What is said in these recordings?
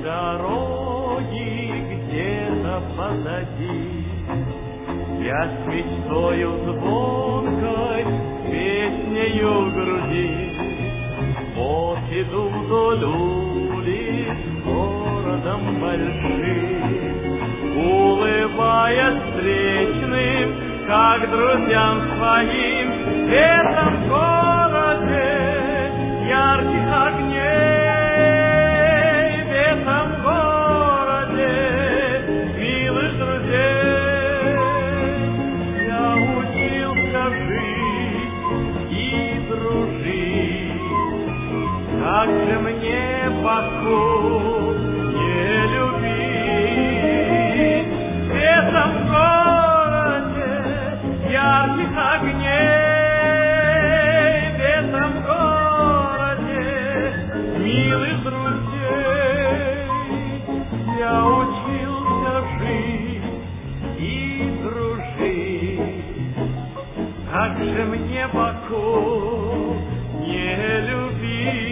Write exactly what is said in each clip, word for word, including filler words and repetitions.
дороги где-то позади. Я с мечтою звонкой, песнею в груди, вот иду вдоль улиц городом большим, улыбаясь встречным, как друзьям своим, в этом городе ярких огней. Как же мне Баку не любить в этом городе ярких огней, в этом городе милых друзей. Я учился жить и дружить. Как же мне Баку не любить?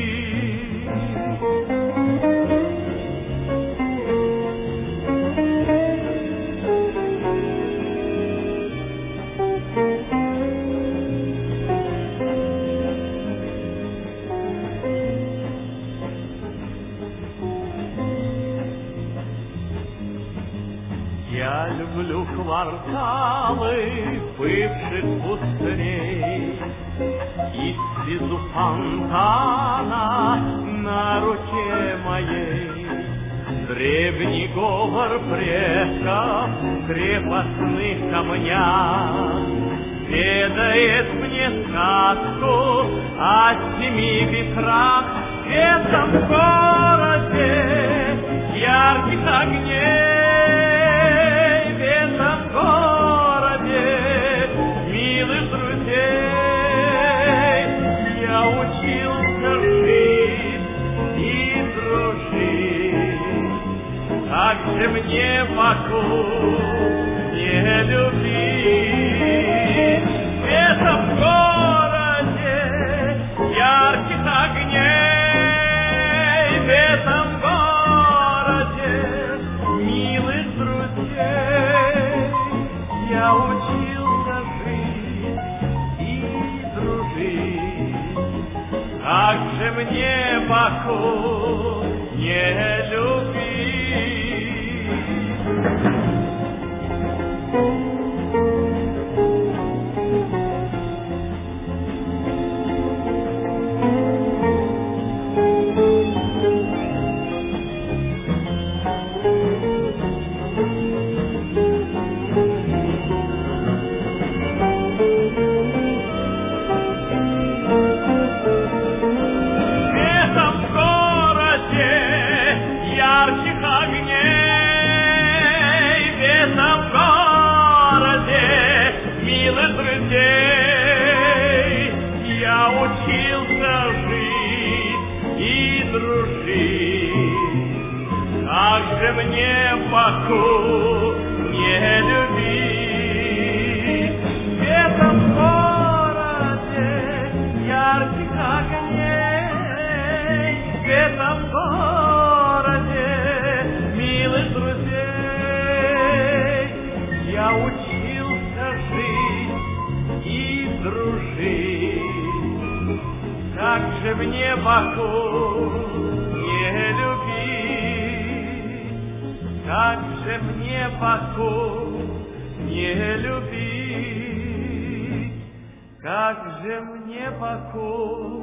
Я люблю кварталы бывших пустырей и слезу фонтана на руке моей. Древний говор предков в крепостных камнях ведает мне сказку о семи ветрах в этом городе ярких огней. Как же мне Баку не любить в этом городе ярких огней, в этом городе милых друзей. Я учился жить и дружить. Как же мне Баку не любить? Как же мне Баку не любить в этом городе ярких огней, в этом городе милых друзей. Я учился жить и дружить. Как же мне Баку не любить? Как же мне Баку не любить? Как же мне Баку